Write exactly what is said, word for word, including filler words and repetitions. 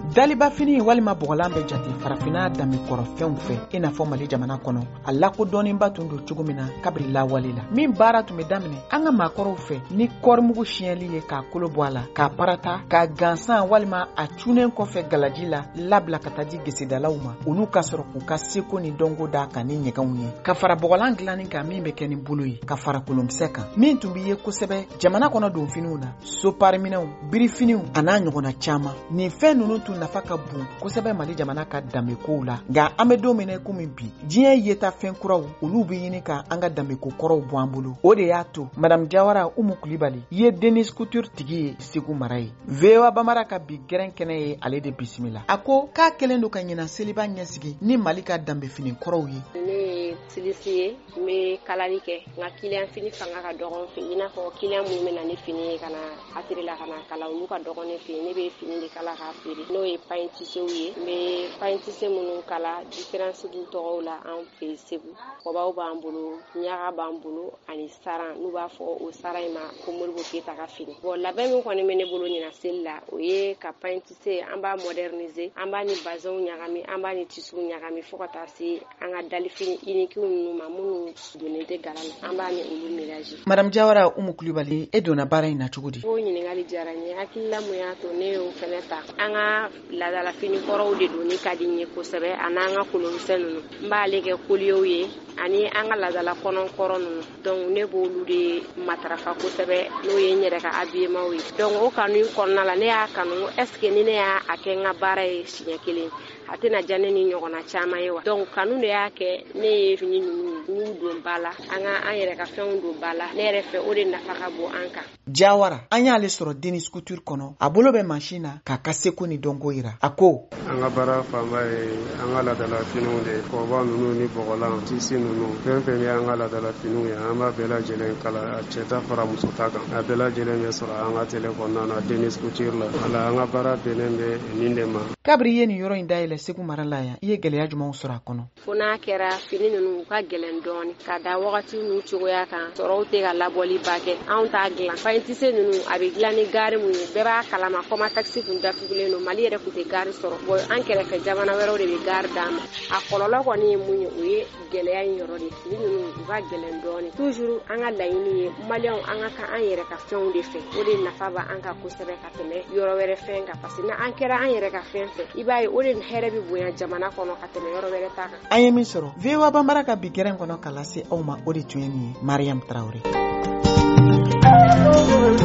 Daliba fini walima bogolan bɛ jate farafina danbe kɔrɔ fɛnw fɛ i n'a fɔ Mali jamana kɔnɔ a lakodɔnnenba tun don cogo min na kabiri lawale la min baara tun bɛ daminɛ an ka maakɔrɔw fɛ ni kɔrimugu siɲɛli ye k'a kolo bɔ a la k'a parata k'a gansan walima a cunen kɔfɛ galaji la labila ka taa di gesedalaw ma olu ka sɔrɔ k'u ka seko ni dɔnko da kan ni ɲɛgɛnw ye ka fara bogolan dilanni kan min bɛ kɛ ni bolo ye ka fara kolonkisɛ kan min tun bɛ ye kosɛbɛ jamana kɔnɔ don finiw na sopariminɛw birifiniw a n'a ɲɔgɔnna caman nin fɛn ninnu tun nafa ka bon kosɛbɛ Mali jamana ka danbekow la nka an bɛ don min na komi bi diɲɛ yeta fɛn kuraw olu bɛ ɲini ka an ka danbeko kɔrɔw bɔ an bolo o de y'a to Madame Jawara Umu Kulibali ye Denis Couture tigi ye Segu mara ye V O A Bambara ka bi gɛrɛn kɛnɛ ye ale de bisimila a ko k'a kɛlen don ka ɲina seliba ɲɛsigi ni Mali ka danbe fini kɔrɔw ye. Ne ye silisi ye n bɛ kalali kɛ nka kiliyan fini fanga ka dɔgɔn fɛ i n'a fɔ kiliyan minnu bɛ na ni fini ye ka na atelier la ka na kala olu ka dɔgɔn ne fɛ ne bɛ fini de kala k'a feere n'o ye pain tissew ye n bɛ pain tisse minnu kala différence du tɔgɔw la an fɛ Segu kɔbaw b'an bolo ɲaga b'an bolo ani saran n'u b'a fɔ o saran in ma ko Moribo Keyita ka fini bon labɛn min kɔni bɛ ne bolo ɲina seli la o ye ka pain tisse an b'a moderniser an b'a ni bazɛnw ɲagami an b'a ni tissues ɲagami fo ka taa se an ka dalifini unique ninnu ma minnu donnen tɛ gala la an b'a ni olu mélanger. Madame Jawara Umu Kulibali e donna baara in na cogo di? O ɲininkali diyara n ye hakilila mun y'a to ne y'o fɛnɛ ta an ka laadala fini kɔrɔw de donni ka di n ye kosɛbɛ ani an ka kolonkisɛ ninnu n b'ale kɛ koliyew ye ani an ka laadala kɔnɔ kɔrɔ ninnu donc ne b'olu de matarafa kosɛbɛ n'o ye n yɛrɛ ka habillement ye donc o kanu kɔnɔna la ne y'a kanu est ce que ni ne y'a kɛ n ka baara ye siɲɛ kelen a tɛna diya ne ni ɲɔgɔnna caman ye wa donc kanu de y'a kɛ ne ye fini ninnu n'u don ba la an ka an yɛrɛ ka fɛnw don ba la ne yɛrɛ fɛ o de nafa ka bon an kan. Jawara an y'ale sɔrɔ Denis Couture kɔnɔ a bolo bɛ mansin na k'a ka seko ni dɔnko yira a ko an ka baara fanba ye an ka laadala finiw de kɔba ninnu ni bɔgɔlan tisi ninnu fɛn fɛn ye an ka laadala finiw ye an b'a bɛɛ lajɛlen kala a cɛ ta fara muso ta kan a bɛɛ lajɛlen bɛ sɔrɔ an ka tele kɔnɔna na Denis Couture la wala an ka baara bɛnnen bɛ nin de ma. Kabiri ye nin yɔrɔ in dayɛlɛ Segu mara la yan i ye gɛlɛya jumɛnw sɔrɔ a kɔnɔ? Fo n'a kɛra fini ninnu ka gɛlɛn dɔɔni ka da wagati n'u cogoya kan sɔrɔw tɛ ka labɔli ba kɛ anw t'a dilan pain tisse ninnu a bɛ dilan ni gari mun ye bɛɛ b'a kalama kɔma taxi kun datugulen don Mali yɛrɛ kun tɛ gari sɔrɔ bon an kɛrɛfɛ jamana wɛrɛw de bɛ gari d'an ma a kɔlɔlɔ kɔni ye mun ye o ye gɛlɛya in yɔrɔ de fini ninnu u ka gɛlɛn dɔɔni toujours an ka laɲini ye maliyɛnw an ka kan an yɛrɛ ka fɛnw de fɛ o de nafa b'a an ka kosɛbɛ ka tɛmɛ yɔrɔ wɛrɛ fɛn kan parce que n'an kɛra an yɛrɛ ka fɛn fɛ i b'a ye o de hɛrɛ bɛ bonya jamana kɔnɔ ka tɛmɛ yɔrɔ wɛrɛ ta kan. An ye min sɔrɔ V O A Bambara ka bi gɛrɛn kɔnɔ k'a lase aw ma o de tun ye nin ye Mariam Traoré.